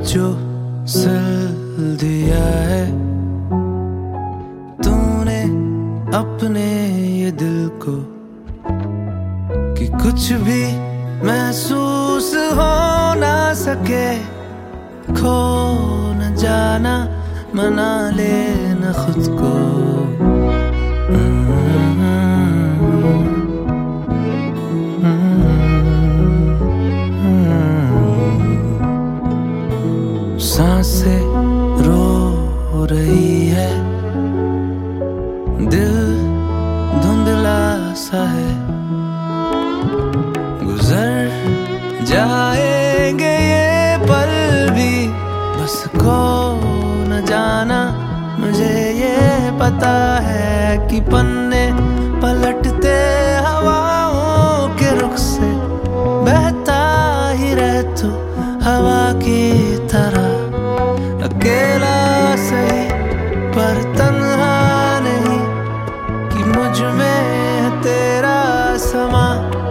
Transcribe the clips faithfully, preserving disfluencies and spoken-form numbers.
जो सिल दिया है तूने अपने ये दिल को कि कुछ भी महसूस हो ना सके, खो न जाना, मना लेना खुद को। सांसें रो रही है, दिल धुंधला सा है, गुजर जाएंगे ये पल भी, बस खो न जाना। मुझे ये पता है कि पन्ने पलटते हवाओं के रुख से, बहता ही रह तू हवा की तरह, अकेला सही पर तन्हा नहीं, कि मुझ में है तेरा समा।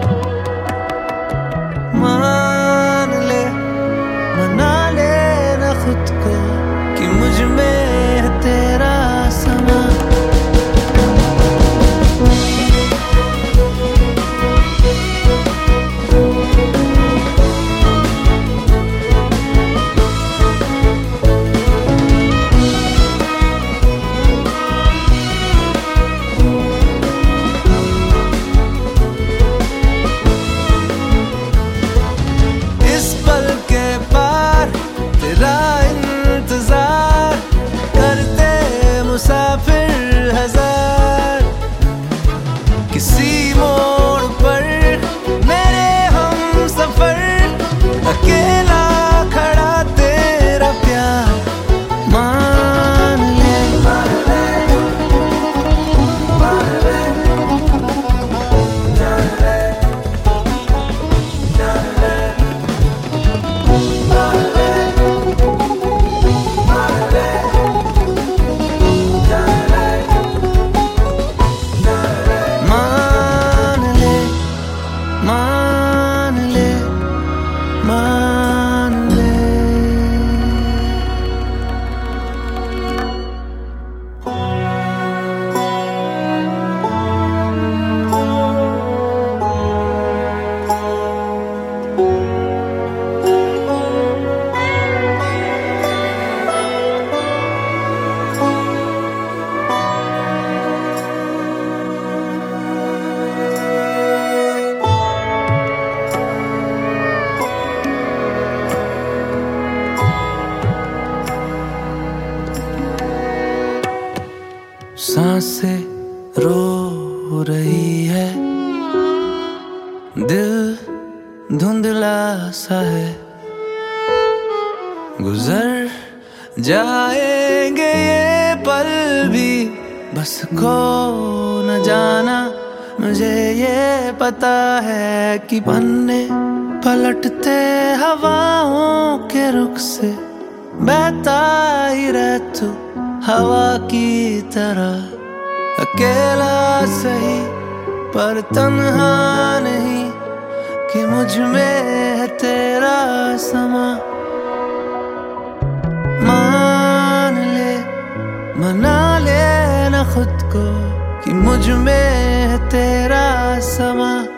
मान ले, मना ले ना खुद को, कि मुझ में है तेरा समा। मुसाफिर हजार किसी मोड़ पर मेरे हम सफर, अकेला खड़ा तेरा प्यार। मान ले, मान ले, मान ले, जान ले, जान ले, मान ले, मान ले, मान ले, मान ले। सांसें रो रही है, दिल धुंधला सा है, गुजर जाएंगे ये पल भी, बस खो न जाना। मुझे ये पता है कि पन्ने पलटते हवाओं के रुख से, बहता ही रह तू हवा की तरह, अकेला सही पर तन्हा नहीं, कि मुझ में है तेरा समा। मान ले, मना ले ना खुद को, कि मुझ में है तेरा समा।